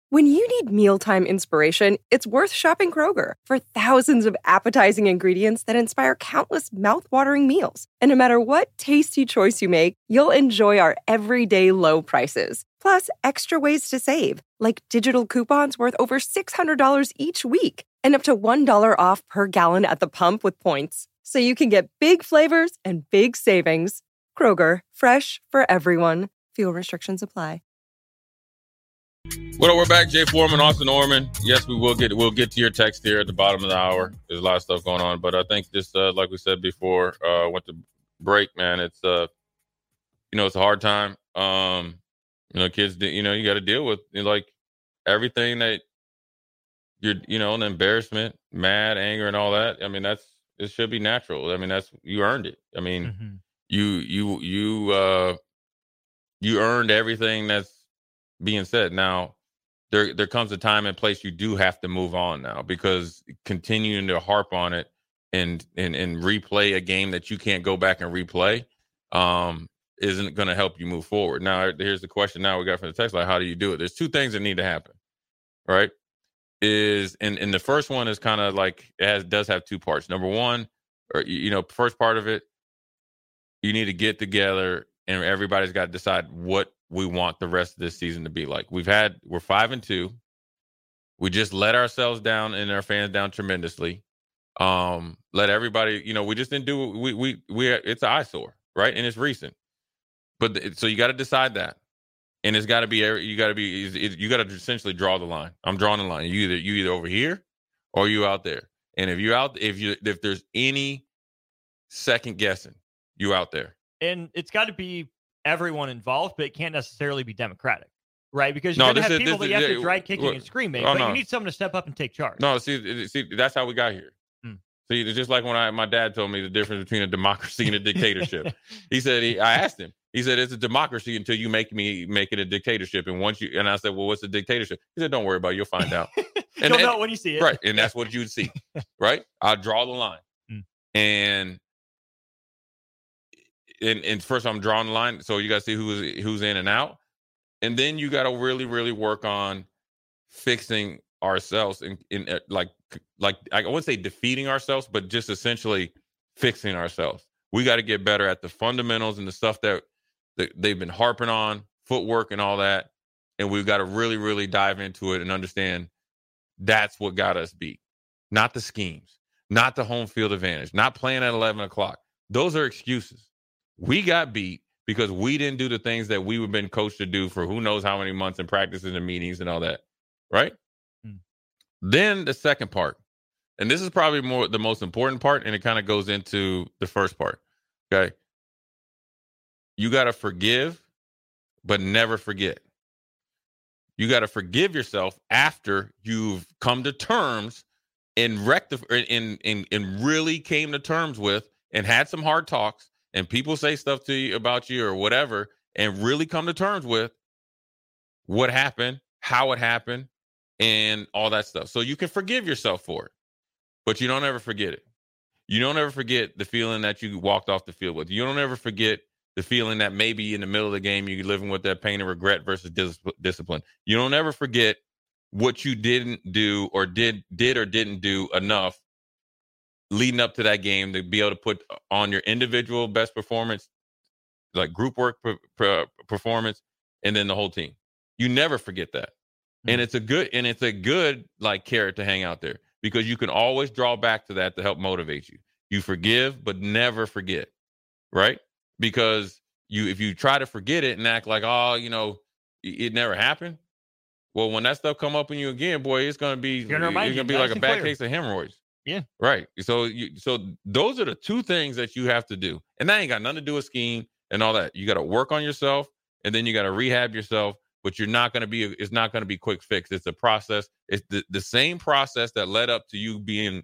When you need mealtime inspiration, it's worth shopping Kroger for thousands of appetizing ingredients that inspire countless mouthwatering meals. And no matter what tasty choice you make, you'll enjoy our everyday low prices. Plus, extra ways to save, like digital coupons worth over $600 each week and up to $1 off per gallon at the pump with points. So you can get big flavors and big savings. Kroger, fresh for everyone. Fuel restrictions apply. Well, we're back. Jay Foreman, Austin Orman. Yes, we'll get to your text here at the bottom of the hour. There's a lot of stuff going on, but I think just like we said before, went to break, man. It's it's a hard time. Kids, you got to deal with like everything that you're, the embarrassment, mad, anger, and all that. I mean, it should be natural. I mean, you earned it. I mean, you earned everything that's being said. Now, there comes a time and place you do have to move on now, because continuing to harp on it and replay a game that you can't go back and replay isn't going to help you move forward. Now, here's the question now we got from the text line. How do you do it? There's two things that need to happen, right? And the first one is kind of like does have two parts. Number one, or first part of it, you need to get together and everybody's got to decide what we want the rest of this season to be like. We're 5-2. We just let ourselves down and our fans down tremendously. Let everybody, we just didn't do we it's an eyesore, right? And it's recent. But so you got to decide that. And it's got to be you got to essentially draw the line. I'm drawing the line. You either over here or you out there. And if there's any second guessing, you out there. And it's got to be everyone involved, but it can't necessarily be democratic, right? Because you're going to have people that you have to drag kicking and screaming, but you need someone to step up and take charge. No, see, that's how we got here. See, it's just like when my dad told me the difference between a democracy and a dictatorship. He said, I asked him, he said, it's a democracy until you make it a dictatorship. And I said, well, what's a dictatorship? He said, don't worry about it. You'll find out. You'll know when you see it. Right. And that's what you'd see. Right. I'll draw the line. And first I'm drawing the line. So you got to see who's in and out. And then you got to really, really work on fixing ourselves in like I wouldn't say defeating ourselves, but just essentially fixing ourselves. We got to get better at the fundamentals and the stuff that they've been harping on, footwork and all that. And we've got to really, really dive into it and understand that's what got us beat. Not the schemes, not the home field advantage, not playing at 11 o'clock. Those are excuses. We got beat because we didn't do the things that we've been coached to do for who knows how many months in practices and meetings and all that. Right? Then the second part, and this is probably the most important part, and it kind of goes into the first part. Okay. You got to forgive, but never forget. You got to forgive yourself after you've come to terms and really came to terms with and had some hard talks and people say stuff to you about you or whatever, and really come to terms with what happened, how it happened, and all that stuff. So you can forgive yourself for it, but you don't ever forget it. You don't ever forget the feeling that you walked off the field with. You don't ever forget the feeling that maybe in the middle of the game you're living with that pain and regret versus discipline. You don't ever forget what you didn't do or did or didn't do enough leading up to that game to be able to put on your individual best performance, like group work performance, and then the whole team. You never forget that. And it's a good like carrot to hang out there, because you can always draw back to that to help motivate you. You forgive, but never forget, right? Because if you try to forget it and act like, it never happened. Well, when that stuff come up in you again, boy, it's gonna be like a bad case of hemorrhoids. Yeah, right. So those are the two things that you have to do, and that ain't got nothing to do with scheme and all that. You got to work on yourself, and then you got to rehab yourself. But it's not going to be quick fix. It's a process. It's the same process that led up to you being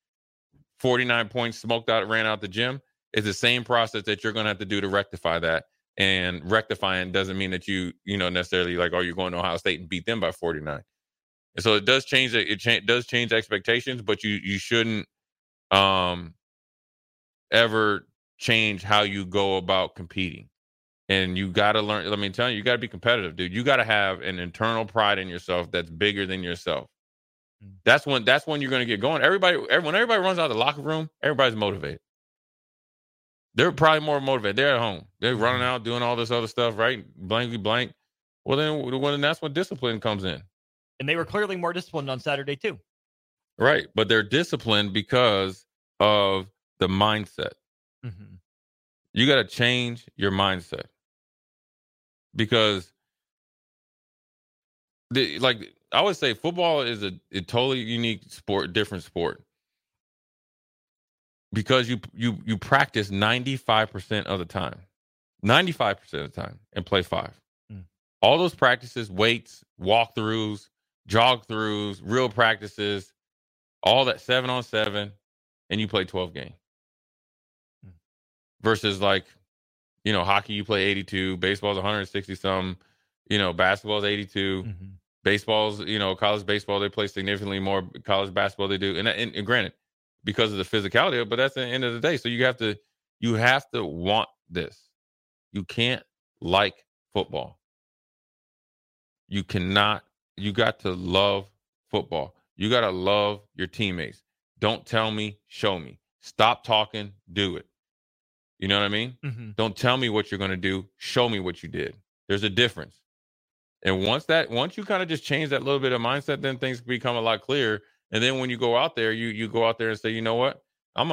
49 points smoked out, ran out the gym. Is the same process that you're going to have to do to rectify that. And rectifying doesn't mean that you necessarily like, you're going to Ohio State and beat them by 49. And so it does change. Does change expectations, but you shouldn't ever change how you go about competing. And you got to learn. Let me tell you, you got to be competitive, dude. You got to have an internal pride in yourself that's bigger than yourself. That's when you're going to get going. When everybody runs out of the locker room, everybody's motivated. They're probably more motivated. They're at home. They're running out, doing all this other stuff, right? Blankly blank. Well, then that's when discipline comes in. And they were clearly more disciplined on Saturday too. Right. But they're disciplined because of the mindset. Mm-hmm. You got to change your mindset. Because I would say football is a totally unique sport, different sport. Because you practice 95% of the time. 95% of the time and play 5. All those practices, weights, walkthroughs, jog-throughs, real practices, all that 7-on-7, and you play 12 games. Versus hockey, you play 82, baseball's 160-something, basketball's 82, baseball's, college baseball, they play significantly more college basketball they do. And granted, because of the physicality of it, but that's the end of the day. So you have to want this. You can't like football. You got to love football. You got to love your teammates. Don't tell me, show me. Stop talking, do it. You know what I mean? Mm-hmm. Don't tell me what you're going to do. Show me what you did. There's a difference. And once you kind of just change that little bit of mindset, then things become a lot clearer. And then when you go out there, you go out there and say, you know what?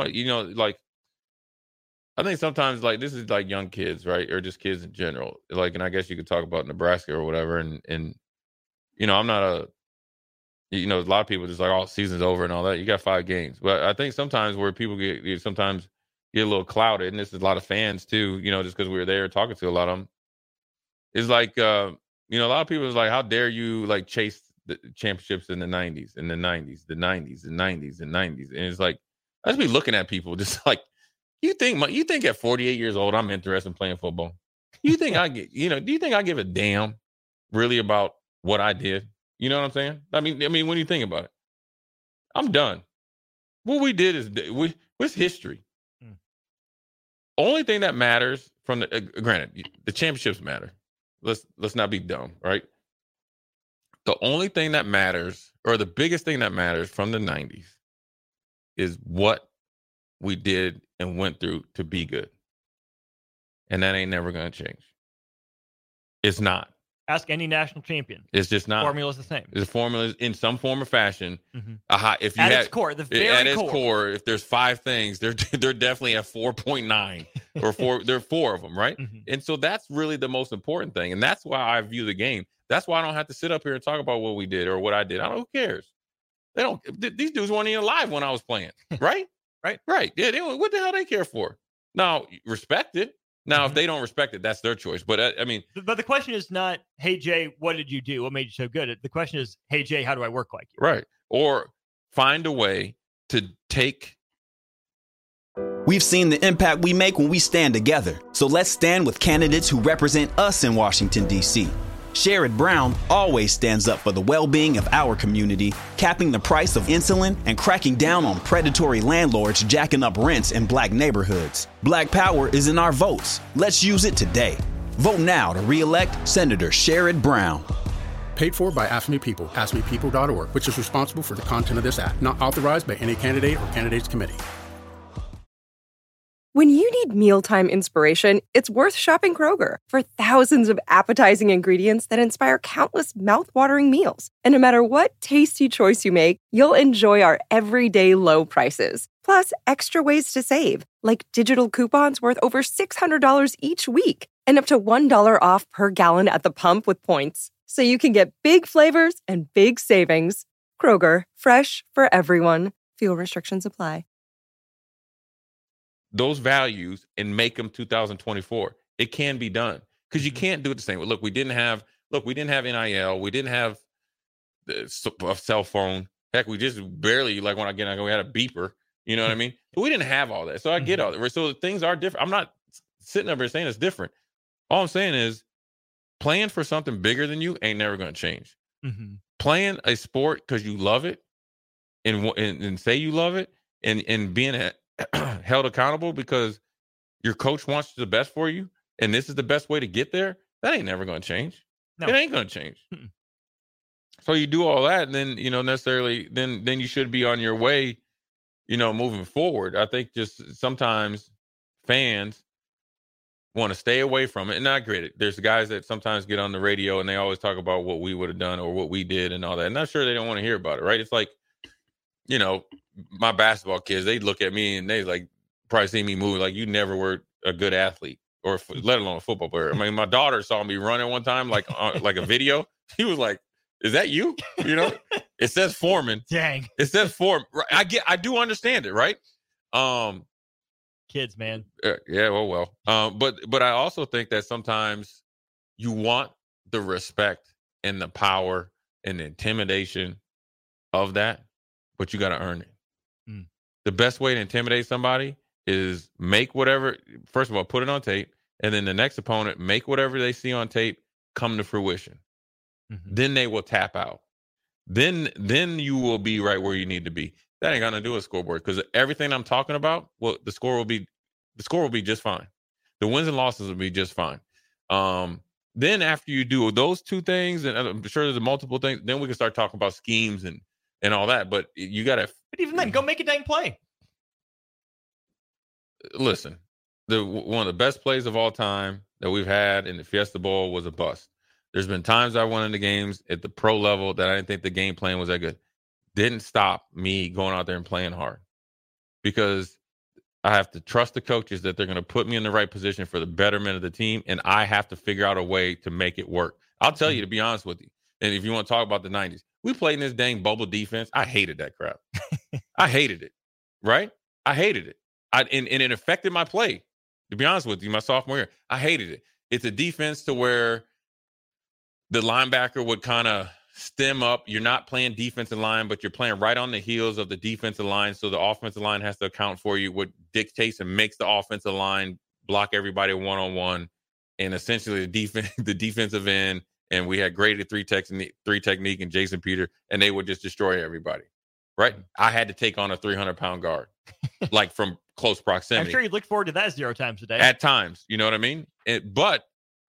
I think sometimes this is young kids, right? Or just kids in general. And I guess you could talk about Nebraska or whatever. And I'm not a lot of people just oh, season's over and all that. You got 5 games. But I think sometimes where people get a little clouded, and this is a lot of fans too, just because we were there talking to a lot of them, is a lot of people is how dare you chase the championships in the 90s, and the 90s, the 90s, and 90s, and 90s. And it's I just be looking at people just you think at 48 years old, I'm interested in playing football? You think do you think I give a damn really about what I did? You know what I'm saying? I mean, when you think about it, I'm done. What we did is what's history. Only thing that matters from granted, the championships matter. Let's not be dumb, right? The only thing that matters, or the biggest thing that matters from the 90s, is what we did and went through to be good. And that ain't never going to change. It's not. Ask any national champion. It's just not. The formula is the same. The formula in some form or fashion. Mm-hmm. If you its core, its core, if there's 5 things, they're definitely at 4.9 or 4. There are 4 of them, right? Mm-hmm. And so that's really the most important thing, and that's why I view the game. That's why I don't have to sit up here and talk about what we did or what I did. Who cares? They don't. These dudes weren't even alive when I was playing, right? Right. Yeah. What the hell they care for? Now, respect it. Now, if they don't respect it, that's their choice. But but the question is not, hey, Jay, what did you do? What made you so good? The question is, hey, Jay, how do I work like you? Right. Or find a way to take. We've seen the impact we make when we stand together. So let's stand with candidates who represent us in Washington, D.C. Sherrod Brown always stands up for the well-being of our community, capping the price of insulin and cracking down on predatory landlords jacking up rents in Black neighborhoods. Black power is in our votes. Let's use it today. Vote now to re-elect Senator Sherrod Brown. Paid for by Ask Me People, AskMePeople.org, which is responsible for the content of this act. Not authorized by any candidate or candidates committee. When you need mealtime inspiration, it's worth shopping Kroger for thousands of appetizing ingredients that inspire countless mouth-watering meals. And no matter what tasty choice you make, you'll enjoy our everyday low prices. Plus, extra ways to save, like digital coupons worth over $600 each week and up to $1 off per gallon at the pump with points. So you can get big flavors and big savings. Kroger, fresh for everyone. Fuel restrictions apply. Those values and make them 2024. It can be done because you can't do it the same way. Look, we didn't have NIL. We didn't have a cell phone. Heck, we just barely, we had a beeper. You know what I mean? But we didn't have all that. So I get all that. So things are different. I'm not sitting up here saying it's different. All I'm saying is playing for something bigger than you ain't never going to change. Mm-hmm. Playing a sport because you love it and say you love it and being held accountable because your coach wants the best for you and this is the best way to get there, that ain't never going to change. No. It ain't going to change. Mm-mm. So you do all that, and then, necessarily, then you should be on your way, moving forward. I think just sometimes fans want to stay away from it. And I get it. There's guys that sometimes get on the radio and they always talk about what we would have done or what we did and all that. And I'm sure they don't want to hear about it, right? It's like, my basketball kids, they look at me and they like probably see me move like you never were a good athlete or let alone a football player. I mean, my daughter saw me running one time, like a video. She was like, "Is that you?" It says Foreman. Dang. It says Foreman. I do understand it, right? Kids, man. Yeah, well. But I also think that sometimes you want the respect and the power and the intimidation of that, but you got to earn it. Mm. The best way to intimidate somebody is make whatever, first of all, put it on tape, and then the next opponent, make whatever they see on tape come to fruition. Mm-hmm. Then they will tap out. Then you will be right where you need to be. That ain't gonna do a scoreboard because everything I'm talking about, well, the score will be just fine. The wins and losses will be just fine. Then after you do those two things, and I'm sure there's multiple things, then we can start talking about schemes and all that. But you gotta. But even then, go make a dang play. Listen, one of the best plays of all time that we've had in the Fiesta Bowl was a bust. There's been times I won in the games at the pro level that I didn't think the game plan was that good. Didn't stop me going out there and playing hard because I have to trust the coaches that they're going to put me in the right position for the betterment of the team, and I have to figure out a way to make it work. I'll tell you, to be honest with you, and if you want to talk about the 90s, we played in this dang bubble defense. I hated that crap. I hated it, right? I hated it. And it affected my play, to be honest with you, my sophomore year. I hated it. It's a defense to where the linebacker would kind of stem up. You're not playing defensive line, but you're playing right on the heels of the defensive line. So the offensive line has to account for you, what dictates and makes the offensive line block everybody one-on-one. And essentially the defensive end, and we had graded three technique and Jason Peter, and they would just destroy everybody. Right? I had to take on a 300-pound guard, like from close proximity. I'm sure you look forward to that 0 times a day. At times, you know what I mean? But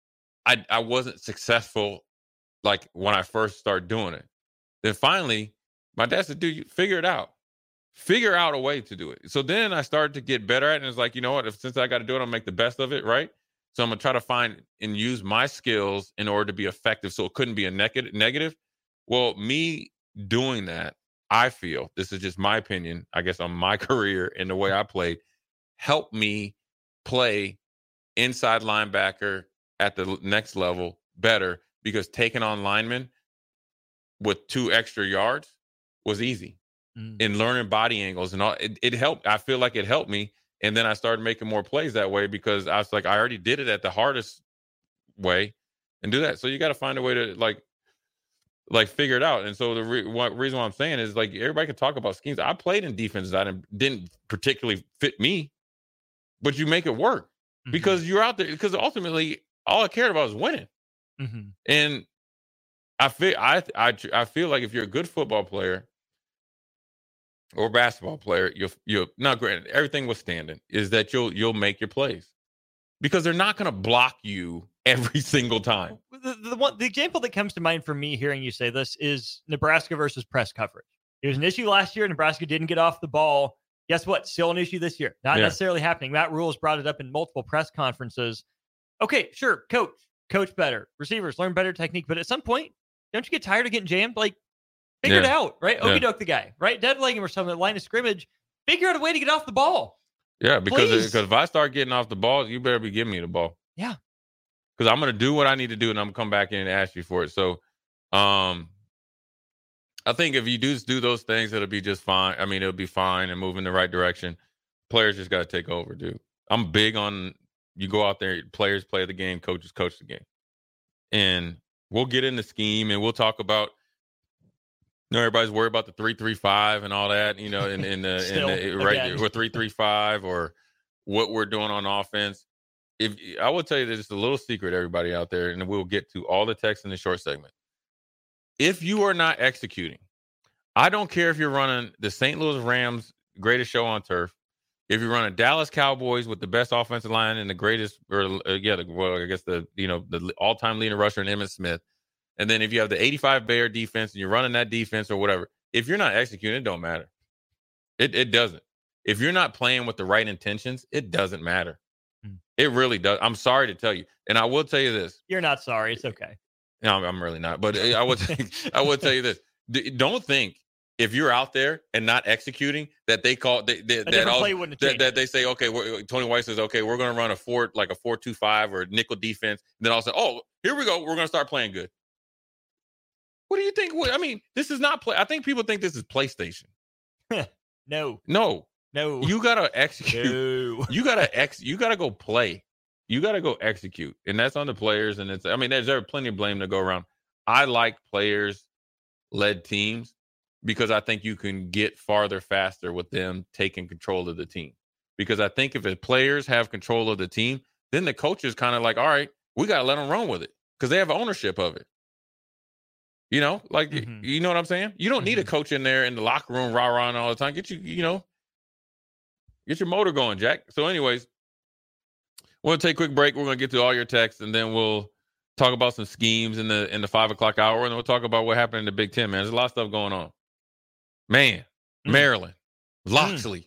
I wasn't successful like when I first started doing it. Then finally, my dad said, dude, figure it out. Figure out a way to do it. So then I started to get better at it. And it's like, you know what? Since I got to do it, I'll make the best of it, right? So I'm going to try to find and use my skills in order to be effective. So it couldn't be a negative. Well, me doing that, I feel, this is just my opinion, I guess, on my career and the way I played, helped me play inside linebacker at the next level better, because taking on linemen with 2 extra yards was easy. And learning body angles and all, it helped. I feel like it helped me. And then I started making more plays that way because I was like, I already did it at the hardest way and do that. So you got to find a way to like figure it out. And so the reason why I'm saying is, like, everybody can talk about schemes. I played in defenses that didn't particularly fit me, but you make it work because you're out there. Because ultimately, all I cared about was winning. Mm-hmm. And I feel like if you're a good football player or basketball player, you'll not granted everything was standing, is that you'll make your plays because they're not going to block you every single time. The example that comes to mind for me hearing you say this is Nebraska versus press coverage. It was an issue last year. Nebraska didn't get off the ball. Guess what? Still an issue this year. Not necessarily happening. Matt Rule's brought it up in multiple press conferences. Okay, sure, coach better, receivers learn better technique, but at some point, don't you get tired of getting jammed? Like, figure it out, right? Okey-doke the guy, right? Dead leg him or something at the line of scrimmage. Figure out a way to get off the ball. Yeah, because if I start getting off the ball, you better be giving me the ball. Yeah. Because I'm going to do what I need to do, and I'm going to come back in and ask you for it. So I think if you do those things, it'll be just fine. I mean, it'll be fine and move in the right direction. Players just got to take over, dude. I'm big on you go out there, players play the game, coaches coach the game. And we'll get in the scheme, and we'll talk about, everybody's worried about the 3-3-5 and all that, in the right, or 3-3-5 or what we're doing on offense. If I will tell you that it's a little secret, everybody out there, and we'll get to all the text in the short segment. If you are not executing, I don't care if you're running the St. Louis Rams greatest show on turf. If you run a Dallas Cowboys with the best offensive line and the greatest, the all-time leading rusher in Emmitt Smith, and then if you have the 85 Bear defense and you're running that defense or whatever, if you're not executing, it don't matter. It doesn't. If you're not playing with the right intentions, it doesn't matter. It really does. I'm sorry to tell you, and I will tell you this. You're not sorry. It's okay. No, I'm really not. But I would tell you this. Don't think if you're out there and not executing that they call that they say, okay, Tony White says, okay, we're going to run a 4-2-5 or a nickel defense. And then I'll say, oh, here we go. We're going to start playing good. What do you think? I mean, this is not play. I think people think this is PlayStation. No. You gotta execute. No. You gotta go play. You gotta go execute, and that's on the players. And there's plenty of blame to go around. I like players-led teams because I think you can get farther faster with them taking control of the team. Because I think if the players have control of the team, then the coach is kind of like, all right, we gotta let them run with it because they have ownership of it. You know, like you know what I'm saying? You don't need a coach in there in the locker room rah-rahing all the time. Get your motor going, Jack. So anyways, we'll take a quick break. We're going to get to all your texts, and then we'll talk about some schemes in the 5 o'clock hour, and then we'll talk about what happened in the Big Ten, man. There's a lot of stuff going on. Man, Maryland, Locksley.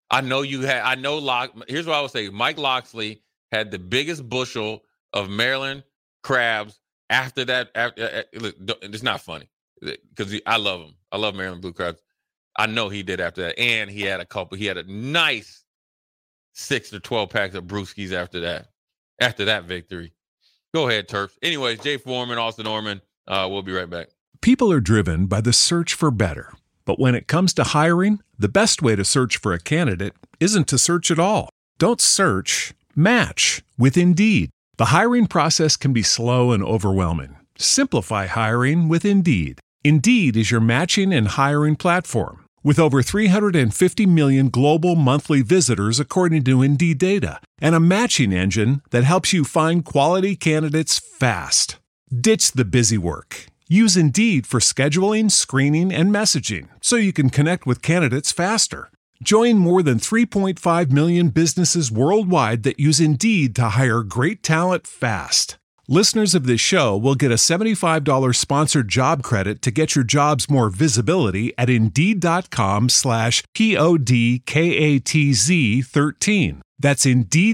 Here's what I would say. Mike Locksley had the biggest bushel of Maryland crabs after that. Look, it's not funny because I love him. I love Maryland Blue Crabs. I know he did after that. And he had a nice 6 or 12 packs of brewskis after that victory. Go ahead, Terps. Anyways, Jay Foreman, Austin Norman. We'll be right back. People are driven by the search for better. But when it comes to hiring, the best way to search for a candidate isn't to search at all. Don't search, match with Indeed. The hiring process can be slow and overwhelming. Simplify hiring with Indeed. Indeed is your matching and hiring platform. With over 350 million global monthly visitors according to Indeed data, and a matching engine that helps you find quality candidates fast. Ditch the busy work. Use Indeed for scheduling, screening, and messaging so you can connect with candidates faster. Join more than 3.5 million businesses worldwide that use Indeed to hire great talent fast. Listeners of this show will get a $75 sponsored job credit to get your jobs more visibility at Indeed.com/PODKATZ13. That's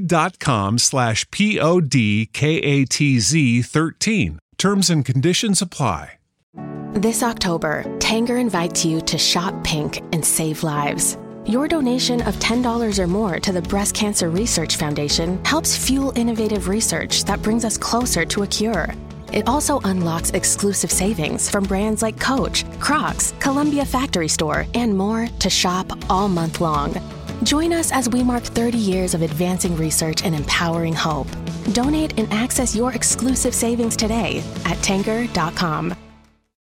Indeed.com/PODKATZ13. Terms and conditions apply. This October, Tanger invites you to shop pink and save lives. Your donation of $10 or more to the Breast Cancer Research Foundation helps fuel innovative research that brings us closer to a cure. It also unlocks exclusive savings from brands like Coach, Crocs, Columbia Factory Store, and more to shop all month long. Join us as we mark 30 years of advancing research and empowering hope. Donate and access your exclusive savings today at Tanger.com.